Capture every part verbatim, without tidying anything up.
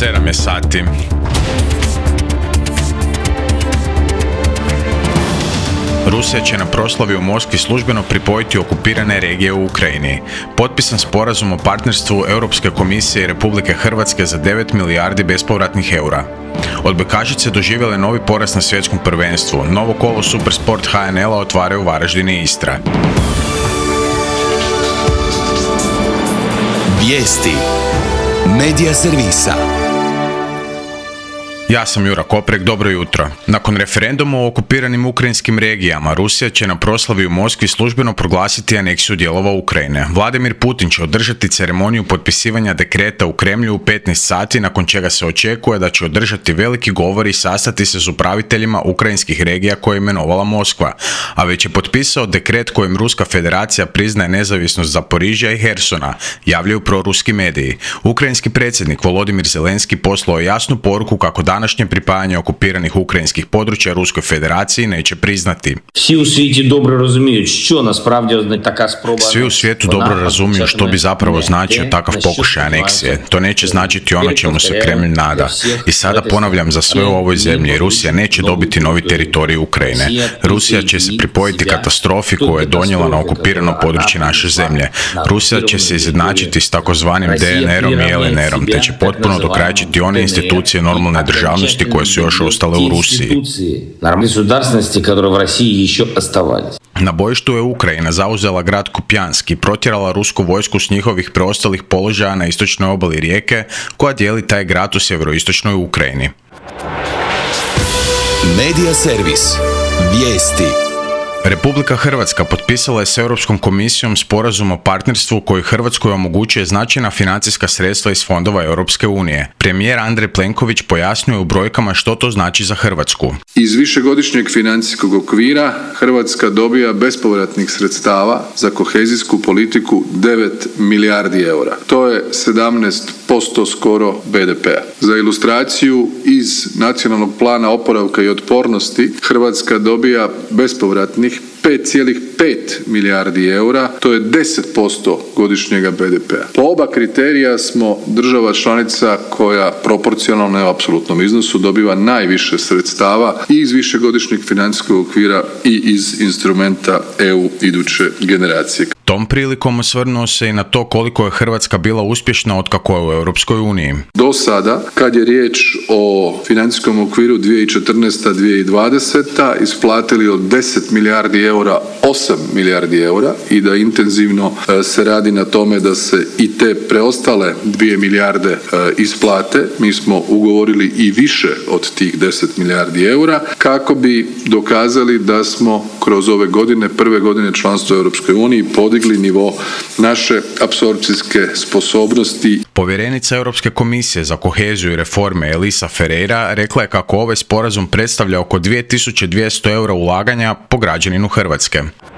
sedam je sati. Rusija će na proslavi u Moskvi službeno pripojiti okupirane regije u Ukrajini. Potpisan sporazum o partnerstvu Europske komisije i Republike Hrvatske za devet milijardi bespovratnih eura. Odbojkašice doživjele novi poraz na svjetskom prvenstvu. Novo kolo Supersport H N L-a otvaraju Varaždin i Istra. Vijesti Medija servisa. Ja sam Jura Koprek, dobro jutro. Nakon referenduma o okupiranim ukrajinskim regijama, Rusija će na proslavi u Moskvi službeno proglasiti aneksiju dijelova Ukrajine. Vladimir Putin će održati ceremoniju potpisivanja dekreta u Kremlju u petnaest sati, nakon čega se očekuje da će održati veliki govor i sastati se s upraviteljima ukrajinskih regija koje je imenovala Moskva, a već je potpisao dekret kojim Ruska federacija priznaje nezavisnost Zaporižja i Hersona, javljaju proruski mediji. Ukrajinski predsjednik Volodimir Zelenski poslao je jasnu poruku kako današnje pripajanje okupiranih ukrajinskih područja Ruskoj federaciji neće priznati. Svi u svijetu dobro razumiju što naspravdje taka sproba. Svi u svijetu dobro razumiju što bi zapravo značio takav pokušaj aneksije. To neće značiti ono čemu se Kremlj nada. I sada ponavljam za sve u ovoj zemlji, Rusija neće dobiti novi teritorij Ukrajine. Rusija će se pripojiti katastrofi koju je donijela na okupirano područje naše zemlje. Rusija će se izjednačiti s takozvanim D N R-om i L N R-om, te će potpuno dokrajčiti one institucije normalne državnosti koje su još ostale u Rusiji. Na bojištu je Ukrajina zauzela grad Kupjansk i protjerala rusku vojsku s njihovih preostalih položaja na istočnoj obali rijeke, koja dijeli taj grad u sjeveroistočnoj Ukrajini. Medija servis. Vijesti. Republika Hrvatska potpisala je s Europskom komisijom sporazum o partnerstvu koji Hrvatskoj omogućuje značajna financijska sredstva iz fondova Europske unije. Premijer Andrej Plenković pojasnio u brojkama što to znači za Hrvatsku. Iz višegodišnjeg financijskog okvira Hrvatska dobija bespovratnih sredstava za kohezijsku politiku devet milijardi eura. To je sedamnaest posto skoro B D P-a. Za ilustraciju, iz Nacionalnog plana oporavka i otpornosti Hrvatska dobija bespovratnih pet zarez pet milijardi eura, to je deset posto godišnjega B D P-a. Po oba kriterija smo država članica koja proporcionalno u apsolutnom iznosu dobiva najviše sredstava i iz višegodišnjeg financijskog okvira i iz instrumenta E U iduće generacije. Tom prilikom osvrnuo se i na to koliko je Hrvatska bila uspješna otkako je u Europskoj uniji. Do sada, kad je riječ o financijskom okviru dvije tisuće četrnaesta do dvije tisuće dvadeseta, isplatili od deset milijardi eura osam milijardi eura i da intenzivno se radi na tome da se i te preostale dvije milijarde isplate. Mi smo ugovorili i više od tih deset milijardi eura kako bi dokazali da smo kroz ove godine, prve godine članstva u Europskoj uniji, podigli nivo naše apsorpcijske sposobnosti. Povjerenica Europske komisije za koheziju i reforme Elisa Ferreira rekla je kako ovaj sporazum predstavlja oko dvije tisuće dvjesto eura ulaganja po građaninu Hrvatske.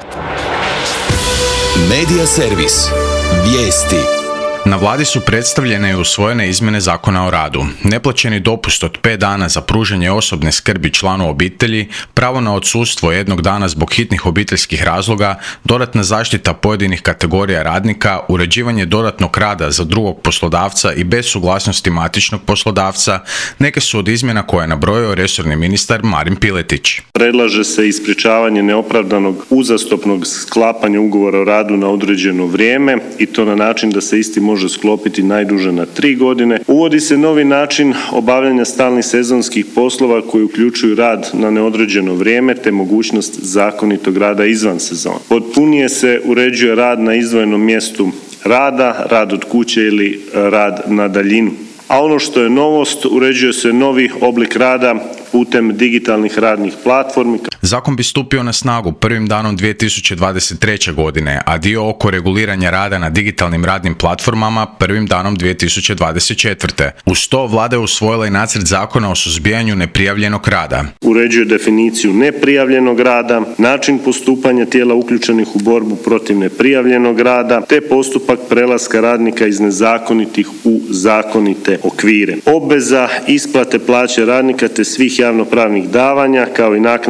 Medija servis. Vijesti. Na vladi su predstavljene i usvojene izmjene Zakona o radu. Neplaćeni dopust od pet dana za pružanje osobne skrbi članu obitelji, pravo na odsustvo jednog dana zbog hitnih obiteljskih razloga, dodatna zaštita pojedinih kategorija radnika, uređivanje dodatnog rada za drugog poslodavca i bez suglasnosti matičnog poslodavca, neke su od izmjena koje je nabrojio resorni ministar Marin Piletić. Predlaže se ispričavanje neopravdanog uzastopnog sklapanja ugovora o radu na određeno vrijeme i to na način da se isti može može sklopiti najduže na tri godine. Uvodi se novi način obavljanja stalnih sezonskih poslova koji uključuju rad na neodređeno vrijeme te mogućnost zakonitog rada izvan sezone. Potpunije se uređuje rad na izdvojenom mjestu rada, rad od kuće ili rad na daljinu. A ono što je novost, uređuje se novi oblik rada putem digitalnih radnih platformi. Zakon bi stupio na snagu prvim danom dvije tisuće dvadeset treće. godine, a dio oko reguliranja rada na digitalnim radnim platformama prvim danom dvije tisuće dvadeset četvrte. Uz to vlada je usvojila i nacrt zakona o suzbijanju neprijavljenog rada. Uređuje definiciju neprijavljenog rada, način postupanja tijela uključenih u borbu protiv neprijavljenog rada, te postupak prelaska radnika iz nezakonitih u zakonite okvire. Obveza isplate plaće radnika te svih javnopravnih davanja kao i naknade za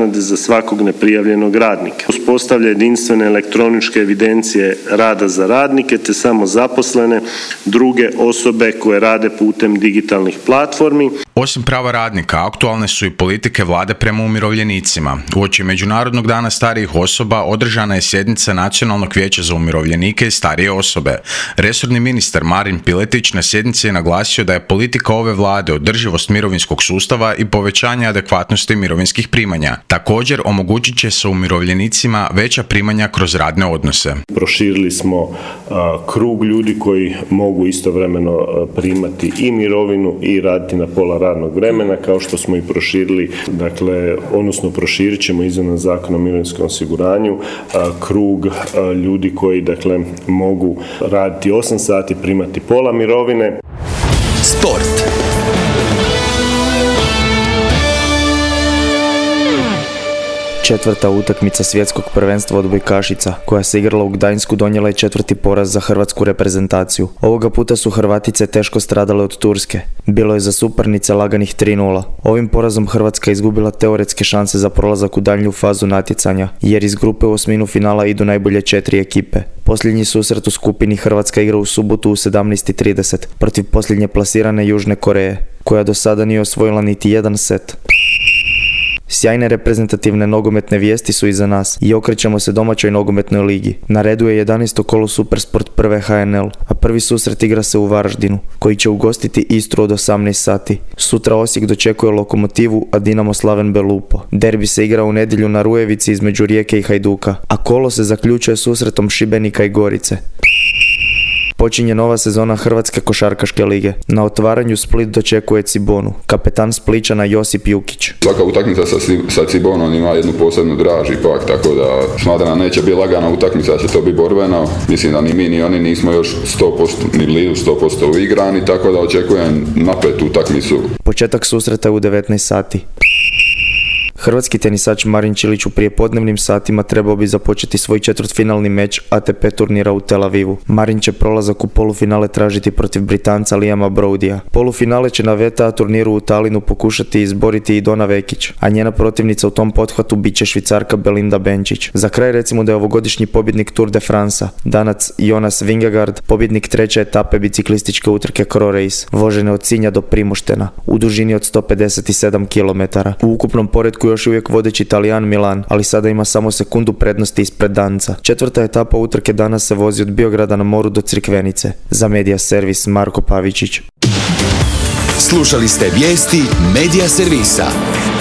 svakog neprijavljenog radnika. Uspostavlja jedinstvene elektroničke evidencije rada za radnike te samo zaposlene druge osobe koje rade putem digitalnih platformi. Osim prava radnika, aktualne su i politike vlade prema umirovljenicima. Uoči Međunarodnog dana starijih osoba održana je sjednica Nacionalnog vijeća za umirovljenike i starije osobe. Resorni ministar Marin Piletić na sjednici je naglasio da je politika ove vlade održivost mirovinskog sustava i povećanje adekvatnosti mirovinskih primanja. Također, omogućit će se umirovljenicima veća primanja kroz radne odnose. Proširili smo uh, krug ljudi koji mogu istovremeno uh, primati i mirovinu i raditi na pola radnog vremena, kao što smo i proširili, dakle, odnosno proširit ćemo izmjenom Zakona o mirovinskom osiguranju uh, krug uh, ljudi koji, dakle, mogu raditi osam sati, primati pola mirovine. Sport. Četvrta utakmica svjetskog prvenstva odbojkašica, koja se igrala u Gdańsku, donijela je četvrti poraz za hrvatsku reprezentaciju. Ovoga puta su Hrvatice teško stradale od Turske. Bilo je za suparnice laganih tri nula. Ovim porazom Hrvatska izgubila teoretske šanse za prolazak u daljnju fazu natjecanja, jer iz grupe u osminu finala idu najbolje četiri ekipe. Posljednji susret u skupini Hrvatska igra u subotu u sedamnaest i trideset protiv posljednje plasirane Južne Koreje, koja do sada nije osvojila niti jedan set. Sjajne reprezentativne nogometne vijesti su iza nas i okrećemo se domaćoj nogometnoj ligi. Na redu je jedanaesto kolo Supersport prve H N L, a prvi susret igra se u Varaždinu, koji će ugostiti Istru od osamnaest sati. Sutra Osijek dočekuje Lokomotivu, a Dinamo Slaven Belupo. Derbi se igra u nedjelju na Rujevici između Rijeke i Hajduka, a kolo se zaključuje susretom Šibenika i Gorice. Počinje nova sezona Hrvatske košarkaške lige. Na otvaranju Split dočekuje Cibonu, kapetan Spličana Josip Jukić. Svaka utakmica sa, sa Cibonom ima jednu posebnu draž ipak, tako da smatram da neće biti lagana utakmica, da će to biti borbeno. Mislim da ni mi ni oni nismo još sto posto ni blizu sto posto uigrani, tako da očekujem napetu utakmicu. Početak susreta je u devetnaest sati. Hrvatski tenisač Marin Čilić u prijepodnevnim satima trebao bi započeti svoj četvrtfinalni meč A T P turnira u Tel Avivu. Marin će prolazak u polufinale tražiti protiv Britanca Liama Browdija. Polufinale će na V T A turniru u Talinu pokušati izboriti i Dona Vekić, a njena protivnica u tom pothvatu bit će Švicarka Belinda Benčić. Za kraj recimo da je ovogodišnji pobjednik Tour de France, Danac Jonas Vingegaard, pobjednik treće etape biciklističke utrke Kro Race, vožene od Sinja do Primoštena, u dužini od sto pedeset sedam kilometara. U ukupnom poretku još uvijek vodeći Talijan Milan, ali sada ima samo sekundu prednosti ispred Danca. Četvrta etapa utrke danas se vozi od Biograda na moru do Crikvenice. Za Medija Servis Marko Pavičić. Slušali ste vijesti Medija Servisa.